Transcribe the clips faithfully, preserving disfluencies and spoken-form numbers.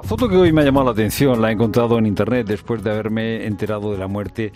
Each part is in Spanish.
Foto que hoy me ha llamado la atención, la he encontrado en internet después de haberme enterado de la muerte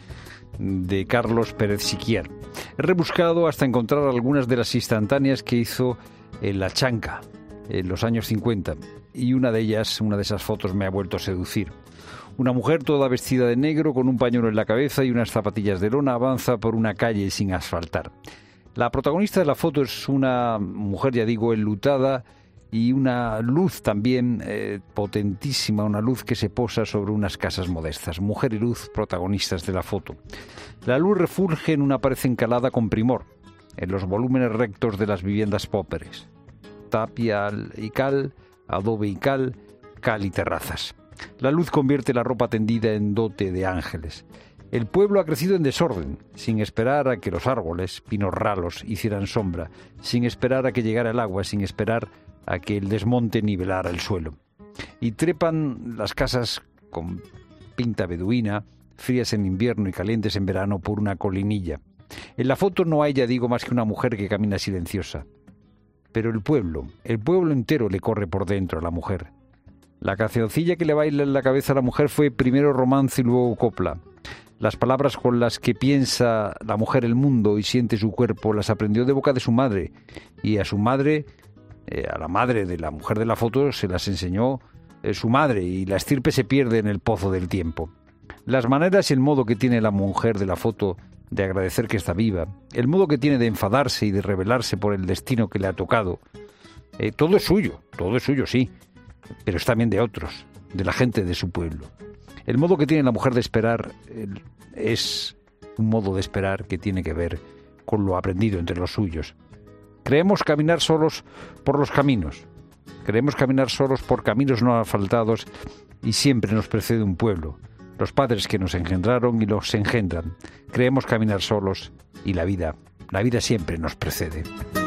de Carlos Pérez Siquier. He rebuscado hasta encontrar algunas de las instantáneas que hizo en La Chanca en los años cincuenta, y una de ellas, una de esas fotos me ha vuelto a seducir. Una mujer toda vestida de negro con un pañuelo en la cabeza y unas zapatillas de lona avanza por una calle sin asfaltar. La protagonista de la foto es una mujer, ya digo, enlutada, y una luz también eh, potentísima, una luz que se posa sobre unas casas modestas. Mujer y luz, protagonistas de la foto. La luz refulge en una pared encalada con primor, en los volúmenes rectos de las viviendas pobres. Tapia y cal, adobe y cal, cal y terrazas. La luz convierte la ropa tendida en dote de ángeles. El pueblo ha crecido en desorden, sin esperar a que los árboles, pinos ralos, hicieran sombra, sin esperar a que llegara el agua, sin esperar a que el desmonte nivelara el suelo. Y trepan las casas con pinta beduina, frías en invierno y calientes en verano, por una colinilla. En la foto no hay, ya digo, más que una mujer que camina silenciosa. Pero el pueblo, el pueblo entero le corre por dentro a la mujer. La cancioncilla que le baila en la cabeza a la mujer fue primero romance y luego copla. Las palabras con las que piensa la mujer el mundo y siente su cuerpo las aprendió de boca de su madre, y a su madre, eh, a la madre de la mujer de la foto, se las enseñó eh, su madre, y la estirpe se pierde en el pozo del tiempo. Las maneras y el modo que tiene la mujer de la foto de agradecer que está viva, el modo que tiene de enfadarse y de rebelarse por el destino que le ha tocado, eh, todo es suyo, todo es suyo, sí, pero es también de otros, de la gente de su pueblo. El modo que tiene la mujer de esperar eh, es un modo de esperar que tiene que ver con lo aprendido entre los suyos. Creemos caminar solos por los caminos, creemos caminar solos por caminos no asfaltados, y siempre nos precede un pueblo, los padres que nos engendraron y los engendran. Creemos caminar solos y la vida, la vida siempre nos precede.